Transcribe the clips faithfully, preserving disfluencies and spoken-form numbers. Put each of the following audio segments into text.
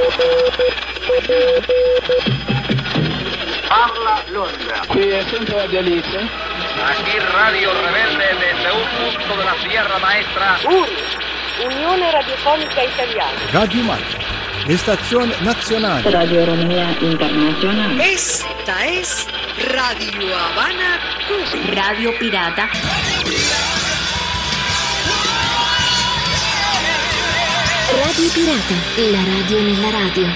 Parla Londra. Qui è sempre Radio Alice. Aquí Radio Rebelde desde un punto de la Sierra Maestra. URI, Unione Radiofonica Italiana. Radio Marca, Estación Nacional. Radio Romea Internacional. Esta es Radio Habana, Cuba. Radio Pirata. Radio Pirata, la radio nella radio.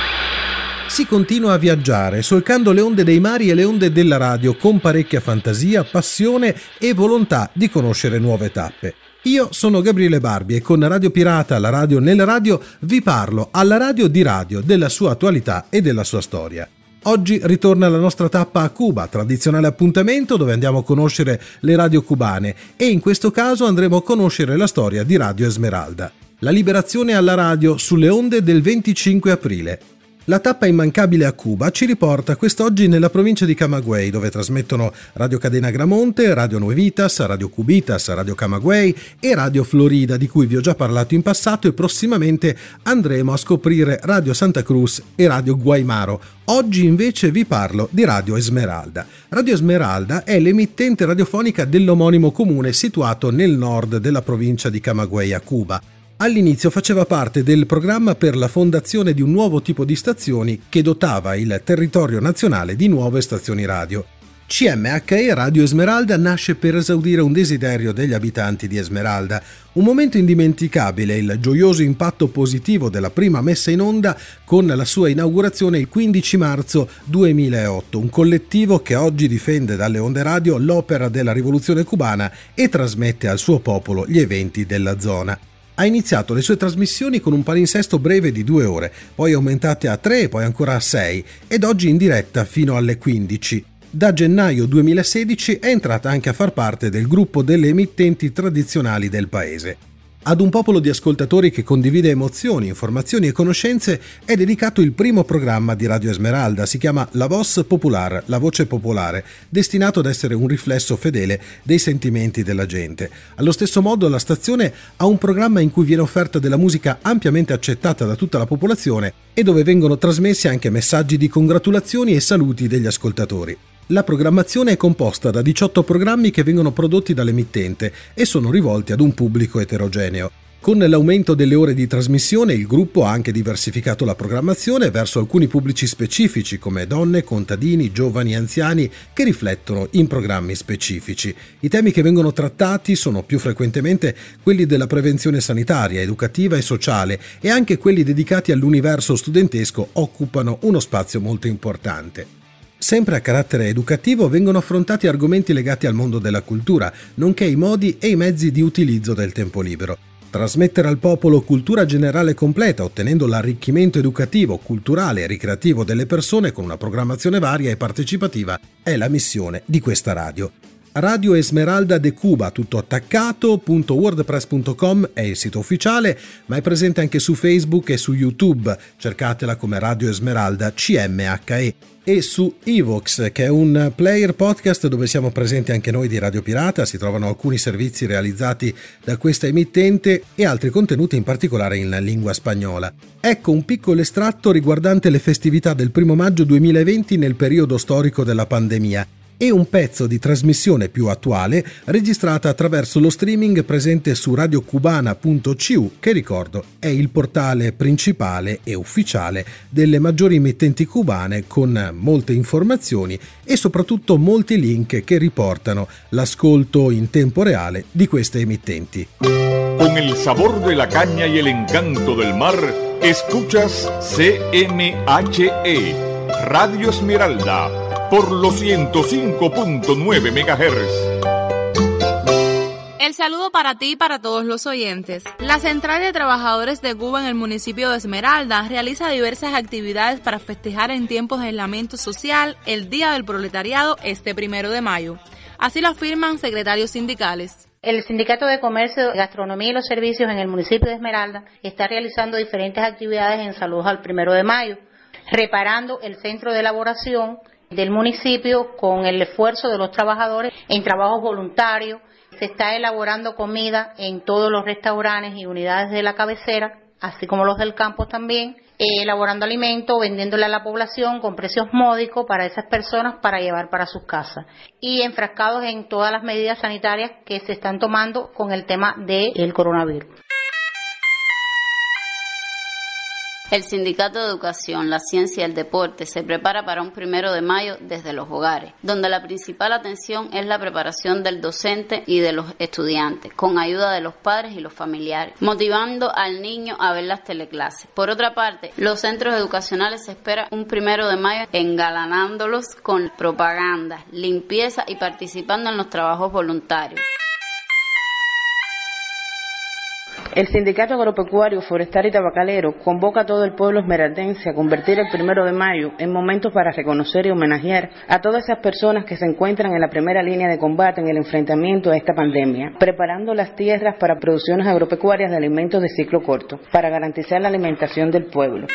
Si continua a viaggiare, solcando le onde dei mari e le onde della radio con parecchia fantasia, passione e volontà di conoscere nuove tappe. Io sono Gabriele Barbi e con Radio Pirata, la radio nella radio, vi parlo alla radio di radio, della sua attualità e della sua storia. Oggi ritorna la nostra tappa a Cuba, tradizionale appuntamento dove andiamo a conoscere le radio cubane e in questo caso andremo a conoscere la storia di Radio Esmeralda. La liberazione alla radio sulle onde del venticinque aprile. La tappa immancabile a Cuba ci riporta quest'oggi nella provincia di Camagüey, dove trasmettono Radio Cadena Gramonte, Radio Nuevitas, Radio Cubitas, Radio Camagüey e Radio Florida, di cui vi ho già parlato in passato, e prossimamente andremo a scoprire Radio Santa Cruz e Radio Guaymaro. Oggi invece vi parlo di Radio Esmeralda. Radio Esmeralda è l'emittente radiofonica dell'omonimo comune situato nel nord della provincia di Camagüey a Cuba. All'inizio faceva parte del programma per la fondazione di un nuovo tipo di stazioni che dotava il territorio nazionale di nuove stazioni radio. C M H E Radio Esmeralda nasce per esaudire un desiderio degli abitanti di Esmeralda, un momento indimenticabile, il gioioso impatto positivo della prima messa in onda con la sua inaugurazione il quindici marzo duemilaotto, un collettivo che oggi difende dalle onde radio l'opera della rivoluzione cubana e trasmette al suo popolo gli eventi della zona. Ha iniziato le sue trasmissioni con un palinsesto breve di due ore, poi aumentate a tre e poi ancora a sei, ed oggi in diretta fino alle quindici. Da gennaio duemilasedici è entrata anche a far parte del gruppo delle emittenti tradizionali del paese. Ad un popolo di ascoltatori che condivide emozioni, informazioni e conoscenze è dedicato il primo programma di Radio Esmeralda, si chiama La Voz Popular, la voce popolare, destinato ad essere un riflesso fedele dei sentimenti della gente. Allo stesso modo la stazione ha un programma in cui viene offerta della musica ampiamente accettata da tutta la popolazione e dove vengono trasmessi anche messaggi di congratulazioni e saluti degli ascoltatori. La programmazione è composta da diciotto programmi che vengono prodotti dall'emittente e sono rivolti ad un pubblico eterogeneo. Con l'aumento delle ore di trasmissione il gruppo ha anche diversificato la programmazione verso alcuni pubblici specifici come donne, contadini, giovani e anziani che riflettono in programmi specifici. I temi che vengono trattati sono più frequentemente quelli della prevenzione sanitaria, educativa e sociale e anche quelli dedicati all'universo studentesco occupano uno spazio molto importante. Sempre a carattere educativo vengono affrontati argomenti legati al mondo della cultura, nonché i modi e i mezzi di utilizzo del tempo libero. Trasmettere al popolo cultura generale completa, ottenendo l'arricchimento educativo, culturale e ricreativo delle persone con una programmazione varia e partecipativa, è la missione di questa radio. Radio Esmeralda de Cuba, tutto attaccato, .wordpress punto com è il sito ufficiale, ma è presente anche su Facebook e su YouTube. Cercatela come Radio Esmeralda C M H E. E su Evox, che è un player podcast dove siamo presenti anche noi di Radio Pirata, si trovano alcuni servizi realizzati da questa emittente e altri contenuti in particolare in lingua spagnola. Ecco un piccolo estratto riguardante le festività del primo maggio duemilaventi nel periodo storico della pandemia e un pezzo di trasmissione più attuale registrata attraverso lo streaming presente su radio cubana punto c u, che ricordo è il portale principale e ufficiale delle maggiori emittenti cubane, con molte informazioni e soprattutto molti link che riportano l'ascolto in tempo reale di queste emittenti. Con el sabor de la caña y el encanto del mar, escuchas C M H E, Radio Esmeralda, por los ciento cinco punto nueve megahertz. El saludo para ti y para todos los oyentes. La Central de Trabajadores de Cuba en el municipio de Esmeralda realiza diversas actividades para festejar en tiempos de aislamiento social el Día del Proletariado este primero de mayo. Así lo afirman secretarios sindicales. El Sindicato de Comercio, Gastronomía y los Servicios en el municipio de Esmeralda está realizando diferentes actividades en salud al primero de mayo, reparando el centro de elaboración del municipio con el esfuerzo de los trabajadores en trabajos voluntarios. Se está elaborando comida en todos los restaurantes y unidades de la cabecera así como los del campo también, eh, elaborando alimentos, vendiéndole a la población con precios módicos para esas personas para llevar para sus casas y enfrascados en todas las medidas sanitarias que se están tomando con el tema del coronavirus. El Sindicato de Educación, la Ciencia y el Deporte se prepara para un primero de mayo desde los hogares, donde la principal atención es la preparación del docente y de los estudiantes, con ayuda de los padres y los familiares, motivando al niño a ver las teleclases. Por otra parte, los centros educacionales se espera un primero de mayo engalanándolos con propaganda, limpieza y participando en los trabajos voluntarios. El Sindicato Agropecuario, Forestal y Tabacalero convoca a todo el pueblo esmeraldense a convertir el primero de mayo en momentos para reconocer y homenajear a todas esas personas que se encuentran en la primera línea de combate en el enfrentamiento a esta pandemia, preparando las tierras para producciones agropecuarias de alimentos de ciclo corto, para garantizar la alimentación del pueblo.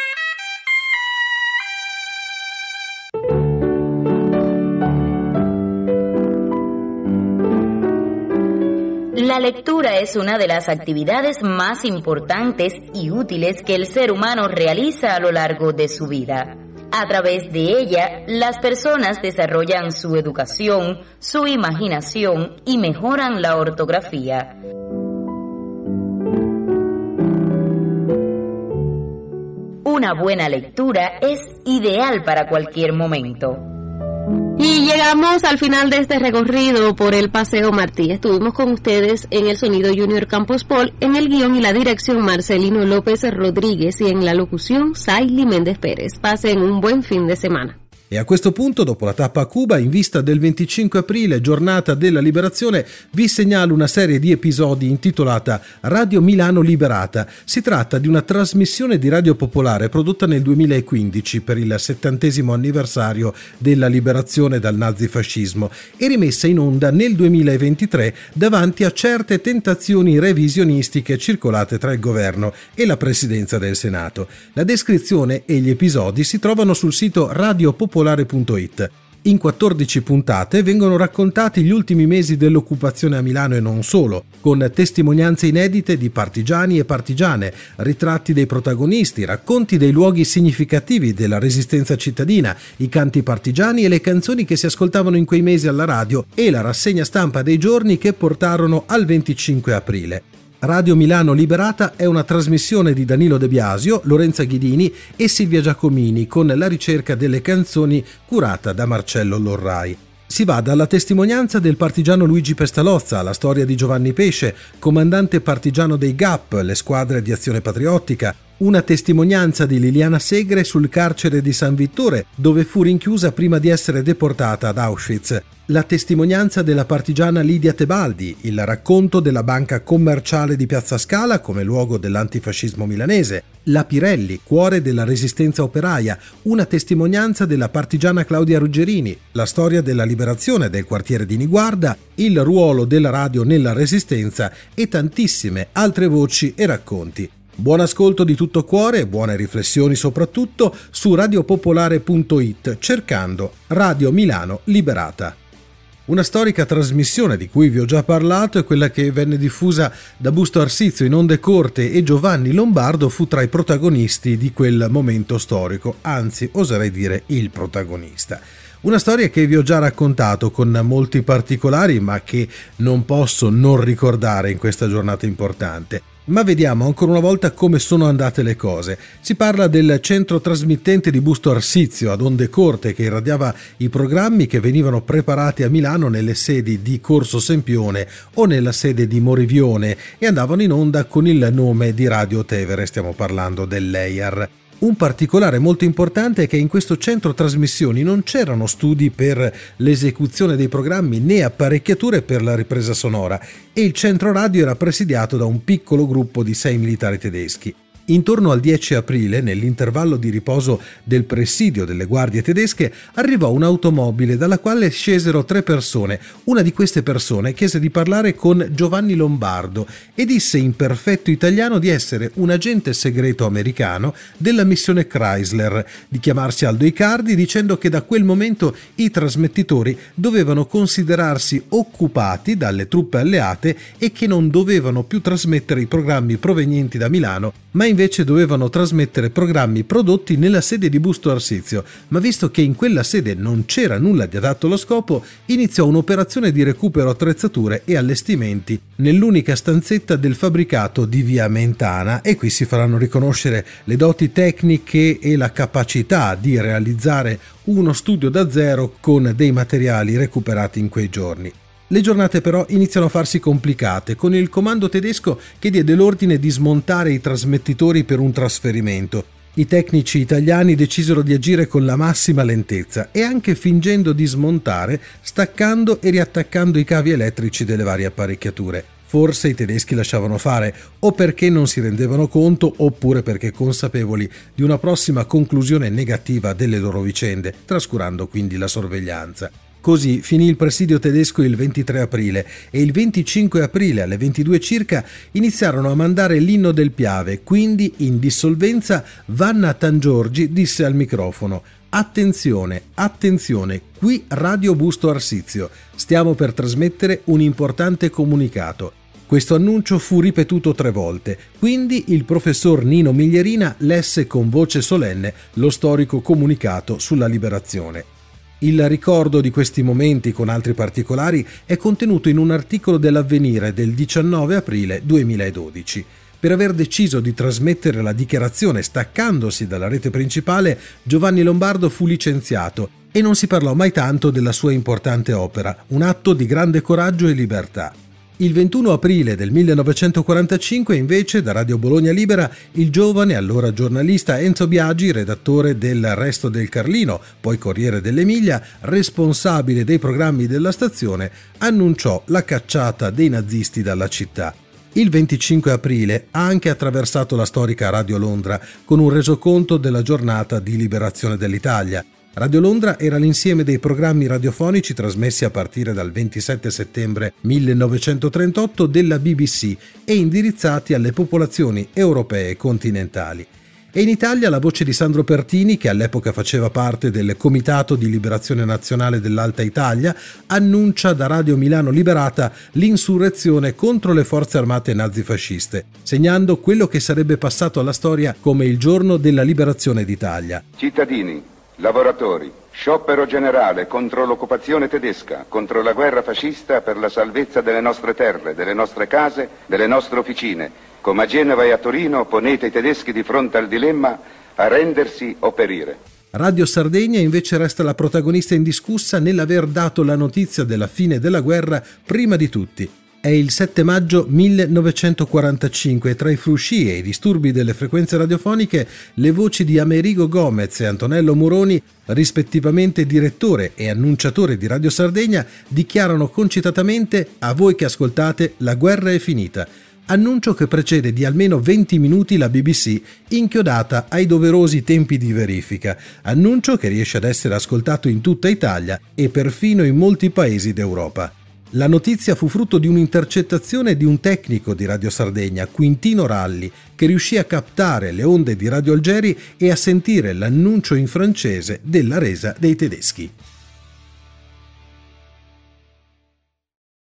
La lectura es una de las actividades más importantes y útiles que el ser humano realiza a lo largo de su vida. A través de ella, las personas desarrollan su educación, su imaginación y mejoran la ortografía. Una buena lectura es ideal para cualquier momento. Y llegamos al final de este recorrido por el Paseo Martí. Estuvimos con ustedes en el sonido Junior Campos Paul, en el guión y la dirección Marcelino López Rodríguez y en la locución Saily Méndez Pérez. Pasen un buen fin de semana. E a questo punto, dopo la tappa a Cuba, in vista del venticinque aprile, giornata della liberazione, vi segnalo una serie di episodi intitolata Radio Milano Liberata. Si tratta di una trasmissione di Radio Popolare prodotta nel duemilaquindici per il settantesimo anniversario della liberazione dal nazifascismo e rimessa in onda nel duemilaventitré davanti a certe tentazioni revisionistiche circolate tra il governo e la presidenza del Senato. La descrizione e gli episodi si trovano sul sito radio popolare punto it. In quattordici puntate vengono raccontati gli ultimi mesi dell'occupazione a Milano e non solo, con testimonianze inedite di partigiani e partigiane, ritratti dei protagonisti, racconti dei luoghi significativi della resistenza cittadina, i canti partigiani e le canzoni che si ascoltavano in quei mesi alla radio e la rassegna stampa dei giorni che portarono al venticinque aprile. Radio Milano Liberata è una trasmissione di Danilo De Biasio, Lorenza Ghidini e Silvia Giacomini con la ricerca delle canzoni curata da Marcello Lorrai. Si va dalla testimonianza del partigiano Luigi Pestalozza alla storia di Giovanni Pesce, comandante partigiano dei G A P, le squadre di azione patriottica, una testimonianza di Liliana Segre sul carcere di San Vittore, dove fu rinchiusa prima di essere deportata ad Auschwitz, la testimonianza della partigiana Lidia Tebaldi, il racconto della banca commerciale di Piazza Scala come luogo dell'antifascismo milanese, la Pirelli, cuore della resistenza operaia, una testimonianza della partigiana Claudia Ruggerini, la storia della liberazione del quartiere di Niguarda, il ruolo della radio nella resistenza e tantissime altre voci e racconti. Buon ascolto di tutto cuore e buone riflessioni soprattutto su radio popolare punto it cercando Radio Milano Liberata. Una storica trasmissione di cui vi ho già parlato è quella che venne diffusa da Busto Arsizio in onde corte e Giovanni Lombardo fu tra i protagonisti di quel momento storico, anzi oserei dire il protagonista. Una storia che vi ho già raccontato con molti particolari ma che non posso non ricordare in questa giornata importante. Ma vediamo ancora una volta come sono andate le cose. Si parla del centro trasmittente di Busto Arsizio ad onde corte che irradiava i programmi che venivano preparati a Milano nelle sedi di Corso Sempione o nella sede di Morivione e andavano in onda con il nome di Radio Tevere, stiamo parlando dell'E I A R. Un particolare molto importante è che in questo centro trasmissioni non c'erano studi per l'esecuzione dei programmi né apparecchiature per la ripresa sonora e il centro radio era presidiato da un piccolo gruppo di sei militari tedeschi. Intorno al dieci aprile, nell'intervallo di riposo del presidio delle guardie tedesche, arrivò un'automobile dalla quale scesero tre persone. Una di queste persone chiese di parlare con Giovanni Lombardo e disse in perfetto italiano di essere un agente segreto americano della missione Chrysler, di chiamarsi Aldo Icardi, dicendo che da quel momento i trasmettitori dovevano considerarsi occupati dalle truppe alleate e che non dovevano più trasmettere i programmi provenienti da Milano, ma invece invece dovevano trasmettere programmi prodotti nella sede di Busto Arsizio, ma visto che in quella sede non c'era nulla di adatto allo scopo, iniziò un'operazione di recupero attrezzature e allestimenti nell'unica stanzetta del fabbricato di via Mentana, e qui si faranno riconoscere le doti tecniche e la capacità di realizzare uno studio da zero con dei materiali recuperati in quei giorni. Le giornate però iniziano a farsi complicate, con il comando tedesco che diede l'ordine di smontare i trasmettitori per un trasferimento. I tecnici italiani decisero di agire con la massima lentezza e anche fingendo di smontare, staccando e riattaccando i cavi elettrici delle varie apparecchiature. Forse i tedeschi lasciavano fare, o perché non si rendevano conto, oppure perché consapevoli di una prossima conclusione negativa delle loro vicende, trascurando quindi la sorveglianza. Così finì il presidio tedesco il ventitré aprile e il venticinque aprile alle ventidue circa iniziarono a mandare l'inno del Piave, quindi in dissolvenza Vanna Tangiorgi disse al microfono: «Attenzione, attenzione, qui Radio Busto Arsizio, stiamo per trasmettere un importante comunicato». Questo annuncio fu ripetuto tre volte, quindi il professor Nino Miglierina lesse con voce solenne lo storico comunicato sulla liberazione. Il ricordo di questi momenti con altri particolari è contenuto in un articolo dell'Avvenire del diciannove aprile duemiladodici. Per aver deciso di trasmettere la dichiarazione staccandosi dalla rete principale, Giovanni Lombardo fu licenziato e non si parlò mai tanto della sua importante opera, un atto di grande coraggio e libertà. Il ventuno aprile del millenovecentoquarantacinque, invece, da Radio Bologna Libera, il giovane, allora giornalista Enzo Biagi, redattore del Resto del Carlino, poi Corriere dell'Emilia, responsabile dei programmi della stazione, annunciò la cacciata dei nazisti dalla città. Il venticinque aprile ha anche attraversato la storica Radio Londra con un resoconto della giornata di liberazione dell'Italia. Radio Londra era l'insieme dei programmi radiofonici trasmessi a partire dal ventisette settembre millenovecentotrentotto della B B C e indirizzati alle popolazioni europee continentali. E in Italia la voce di Sandro Pertini, che all'epoca faceva parte del Comitato di Liberazione Nazionale dell'Alta Italia, annuncia da Radio Milano Liberata l'insurrezione contro le forze armate nazifasciste, segnando quello che sarebbe passato alla storia come il giorno della liberazione d'Italia. Cittadini, lavoratori, sciopero generale contro l'occupazione tedesca, contro la guerra fascista per la salvezza delle nostre terre, delle nostre case, delle nostre officine. Come a Genova e a Torino ponete i tedeschi di fronte al dilemma: arrendersi o perire. Radio Sardegna invece resta la protagonista indiscussa nell'aver dato la notizia della fine della guerra prima di tutti. È il sette maggio millenovecentoquarantacinque e tra i frusci e i disturbi delle frequenze radiofoniche le voci di Amerigo Gomez e Antonello Muroni, rispettivamente direttore e annunciatore di Radio Sardegna, dichiarano concitatamente: a voi che ascoltate, la guerra è finita. Annuncio che precede di almeno venti minuti la B B C, inchiodata ai doverosi tempi di verifica. Annuncio che riesce ad essere ascoltato in tutta Italia e perfino in molti paesi d'Europa. La notizia fu frutto di un'intercettazione di un tecnico di Radio Sardegna, Quintino Ralli, che riuscì a captare le onde di Radio Algeri e a sentire l'annuncio in francese della resa dei tedeschi.